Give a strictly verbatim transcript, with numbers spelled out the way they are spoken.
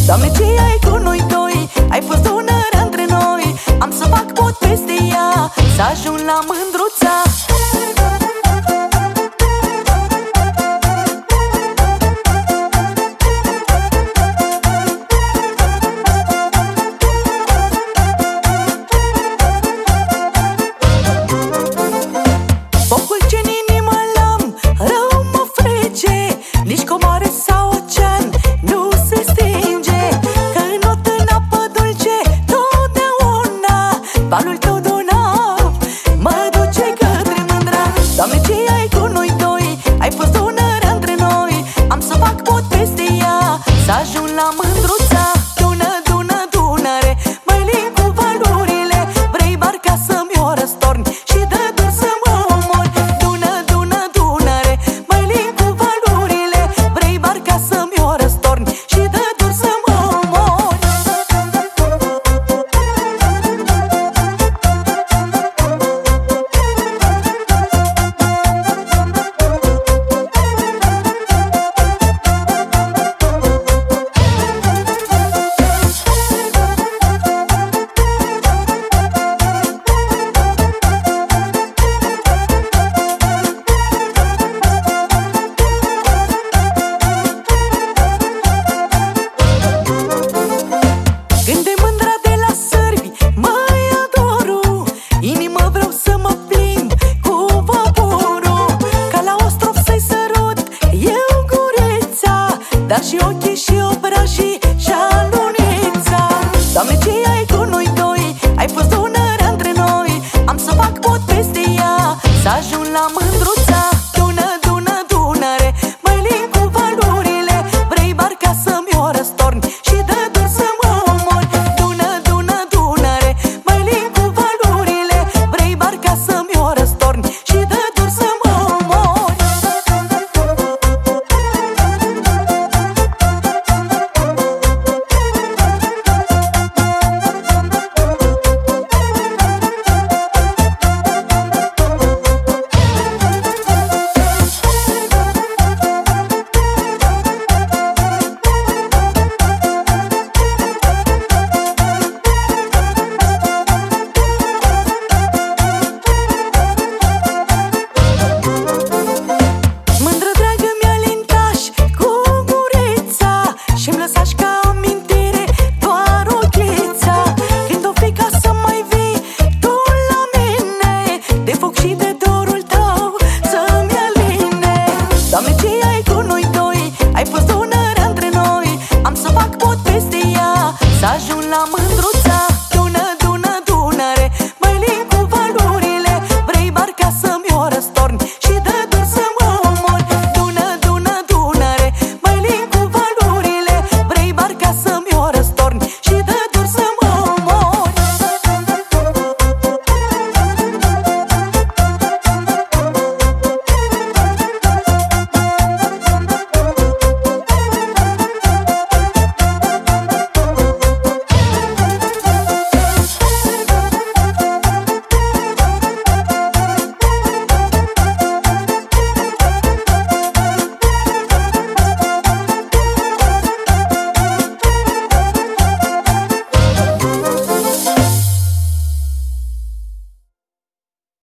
Doamne, ce ai cu noi doi? Ai fost donarea între noi. Am să fac pot peste ea, să ajung la mândruța. Focul ce-n inimă l-am, rău mă frece. Nici comoare sau ocean nu se stinge, că înot în apă dulce totdeauna valul tău donav mă duce către mândra. Doamne, ce ai cu noi doi? Ai fost donarea între noi. Am să fac pot peste ea, să ajung la mândruța. Dună, dună, Dunăre, măi lin cu valurile. Vrei barca să-mi o răstorni și dă dur să mă omori. Dună, dună, Dunăre, măi lin cu valurile. Vrei barca să-mi o răstorni și dă dur să mă omori. Când de mândra de la sărbi mai adoru, inimă vreau să mă plimb cu vaporul, ca la ostrov să-i sărut eu gureța, dar și ochii și